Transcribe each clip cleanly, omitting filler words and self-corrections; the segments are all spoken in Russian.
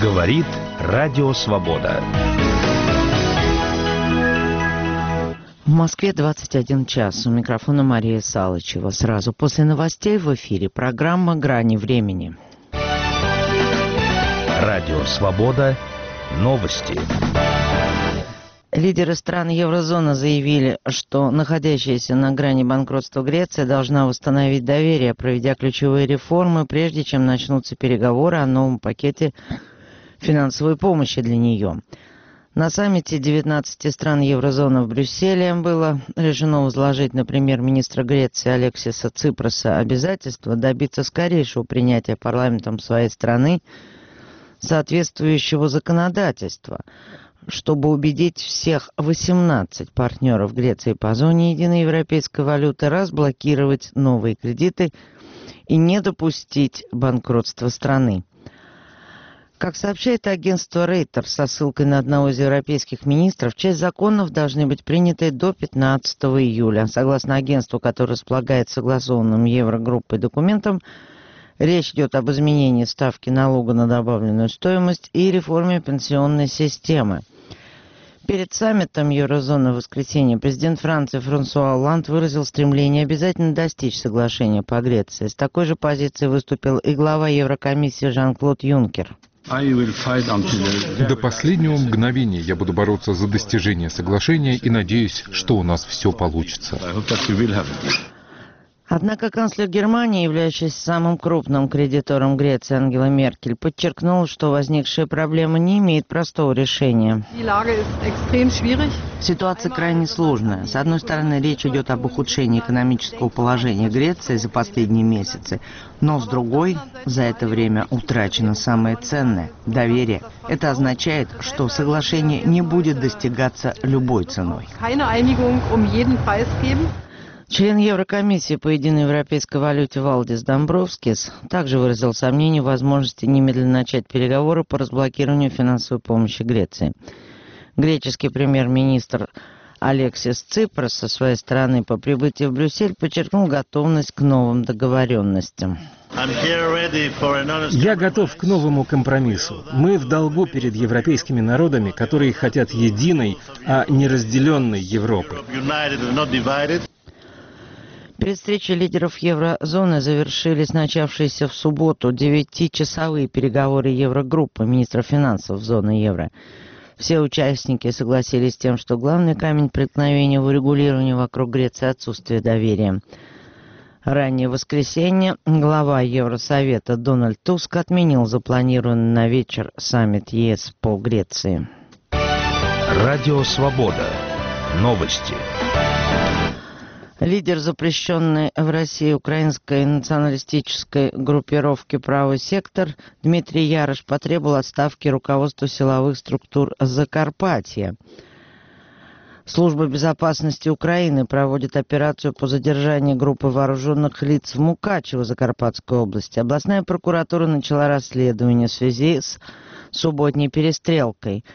Говорит Радио Свобода. В Москве 21 час. У микрофона Мария Салычева. Сразу после новостей в эфире программа «Грани времени». Радио Свобода. Новости. Лидеры стран еврозоны заявили, что находящаяся на грани банкротства Греция должна восстановить доверие, проведя ключевые реформы, прежде чем начнутся переговоры о новом пакете финансовой помощи для нее. На саммите 19 стран еврозоны в Брюсселе было решено возложить на премьер-министра Греции Алексиса Ципроса обязательство добиться скорейшего принятия парламентом своей страны соответствующего законодательства, чтобы убедить всех 18 партнеров Греции по зоне единой европейской валюты разблокировать новые кредиты и не допустить банкротства страны. Как сообщает агентство Рейтер со ссылкой на одного из европейских министров, часть законов должны быть приняты до 15 июля. Согласно агентству, которое располагает согласованным Еврогруппой документом, речь идет об изменении ставки налога на добавленную стоимость и реформе пенсионной системы. Перед саммитом Еврозоны в воскресенье президент Франции Франсуа Олланд выразил стремление обязательно достичь соглашения по Греции. С такой же позицией выступил и глава Еврокомиссии Жан-Клод Юнкер. До последнего мгновения я буду бороться за достижение соглашения и надеюсь, что у нас все получится. Однако канцлер Германии, являющийся самым крупным кредитором Греции, Ангела Меркель, подчеркнула, что возникшая проблема не имеет простого решения. Ситуация крайне сложная. С одной стороны, речь идет об ухудшении экономического положения Греции за последние месяцы, но с другой, за это время утрачено самое ценное – доверие. Это означает, что соглашение не будет достигаться любой ценой. Член Еврокомиссии по единой европейской валюте Валдис Домбровскис также выразил сомнение в возможности немедленно начать переговоры по разблокированию финансовой помощи Греции. Греческий премьер-министр Алексис Ципрос со своей стороны по прибытии в Брюссель подчеркнул готовность к новым договоренностям. Я готов к новому компромиссу. Мы в долгу перед европейскими народами, которые хотят единой, а не разделенной Европы. Перед встречей лидеров еврозоны завершились начавшиеся в субботу 9-часовые переговоры Еврогруппы министров финансов зоны евро. Все участники согласились с тем, что главный камень преткновения в урегулировании вокруг Греции – отсутствие доверия. Ранее в воскресенье глава Евросовета Дональд Туск отменил запланированный на вечер саммит ЕС по Греции. Радио Свобода. Новости. Лидер запрещенной в России украинской националистической группировки «Правый сектор» Дмитрий Ярош потребовал отставки руководства силовых структур Закарпатья. Служба безопасности Украины проводит операцию по задержанию группы вооруженных лиц в Мукачево, Закарпатской области. Областная прокуратура начала расследование в связи с субботней перестрелкой.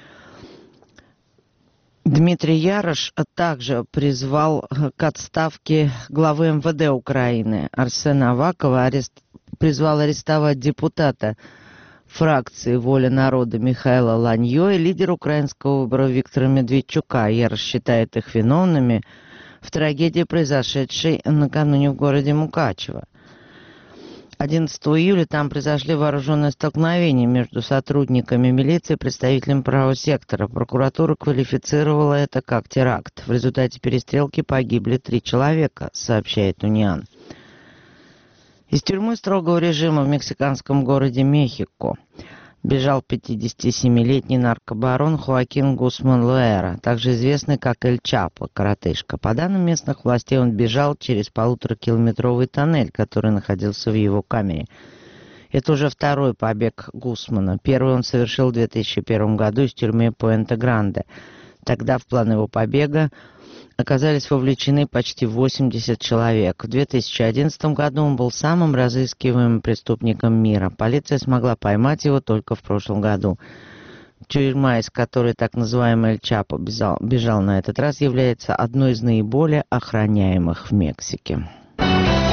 Дмитрий Ярош также призвал к отставке главы МВД Украины Арсена Авакова, призвал арестовать депутата фракции «Воля народа» Михаила Ланьо и лидера украинского выбора Виктора Медведчука. Ярош считает их виновными в трагедии, произошедшей накануне в городе Мукачево. 11 июля там произошли вооруженные столкновения между сотрудниками милиции и представителями правого сектора. Прокуратура квалифицировала это как теракт. В результате перестрелки погибли 3 человека, сообщает Униан. Из тюрьмы строгого режима в мексиканском городе Мехико бежал 57-летний наркобарон Хоакин Гусман Луэра, также известный как Эль Чапо, коротышка. По данным местных властей, он бежал через 1,5-километровый тоннель, который находился в его камере. Это уже второй побег Гусмана. Первый он совершил в 2001 году из тюрьмы Пуэнте-Гранде. Тогда в план его побега оказались вовлечены почти 80 человек. В 2011 году он был самым разыскиваемым преступником мира. Полиция смогла поймать его только в прошлом году. Тюрьма, из которой так называемый Эль Чапо бежал на этот раз, является одной из наиболее охраняемых в Мексике.